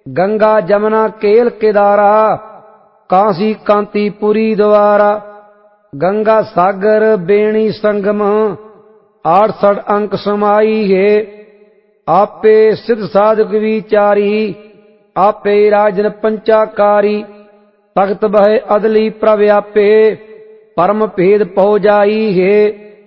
गंगा जमुना केल केदारा, काशी कांतिपुरी द्वारा। गंगा सागर बेणी संगम, 68 अंक समाई है। आपे सिद्ध साधक विचारी, आपे राजन पंचाकारी। तख्त बह अदली प्रव्यापे, परम भेद पौ जाई है।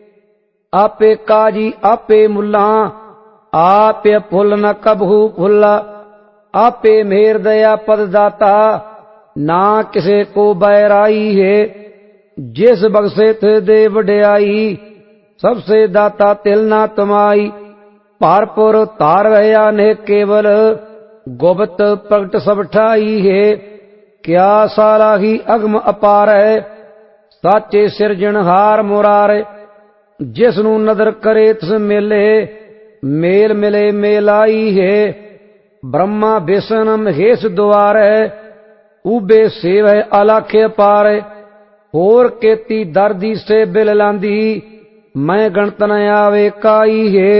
आपे काजी आपे मुल्ला, आपे फुल न कबहू फुल्ला। आपे मेहर दया पद दाता, ना किसे को बैराई है। जिस बख्शे थे दे वड्याई, सबसे दाता तिल ना तमाई। पारपुर तार रहया ने केवल, गुप्त प्रगट सब ठाई है। क्या सारा ही अगम अपार है, साचे सिरजनहार मुरार। जिसनू नदर करे तिस मेले, मेल मिले मेलाई है। ब्रह्मा विष्णु महेश द्वार है, उबे सेव है अलाखे पार। होर केती दर्दी से बिल लांदी, मैं गणत न आवे काई है।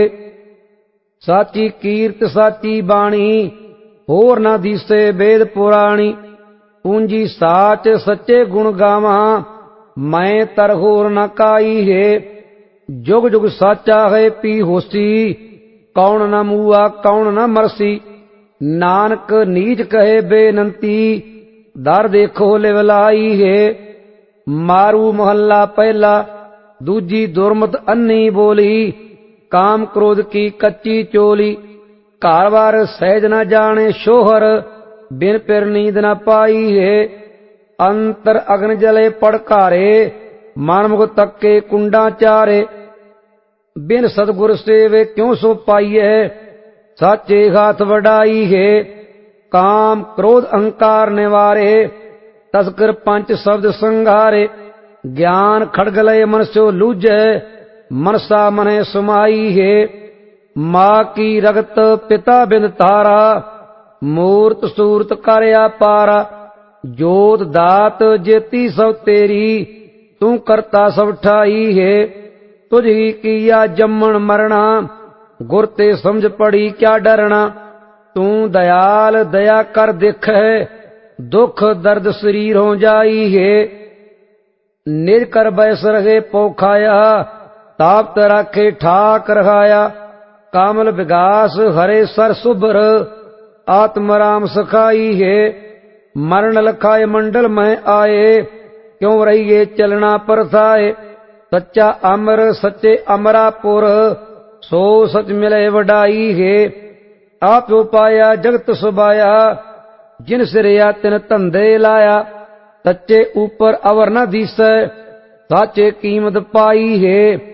साची कीर्त साची बाणी, होर न दिसे वेद पुराणी। पूंजी साच सच्चे गुण गावा, मैं तर होर न काई है। जुग जुग साचा है पी होसी, कौन न मुआ कौन न मरसी। नानक नीच कहे बेनंती, दर देखो लिवलाई है। मारू मोहल्ला पहला, दूजी दुर्मत अन्नी बोली। काम क्रोध की कच्ची चोली, घर बार सहज न जाने शोहर। बिन पिर नींद न पाई है। अंतर अग्न जले पड़कारे, मन मुख तक्के कुंडा चारे। बिन सतगुर सेवे क्यों सो पाई है, साचे हाथ वडाई है। काम क्रोध अहंकार निवारे, तस्कर पंच शब्द संघारे। ज्ञान खड़ग लय मन सो लूझे, मनसा मने समाई है। माँ की रगत पिता बिन तारा, मूर्त सूरत करया पारा। जोत दात जेती सब तेरी, तू करता सब ठाई है। तुझ ही किया जम्मन मरना, गुर ते समझ पड़ी क्या डरना। तू दयाल दया कर देख है, दुख दर्द शरीर हो जाई है। निज कर बैस रहे पोखाया, ताप राखे ठाक रखाया। कामल विगास हरे सर सुभर, आत्मराम सखाई है। मरण लखाए मंडल में आए, क्यों रहिए चलना परथाए। सच्चा अमर सच्चे अमरापुर, सो सच मिले वडाई है। आप पाया जगत सुबाया, जिन सिरया तिन धंधे लाया। सच्चे ऊपर अवर न दिसै, साचे कीमत पाई है।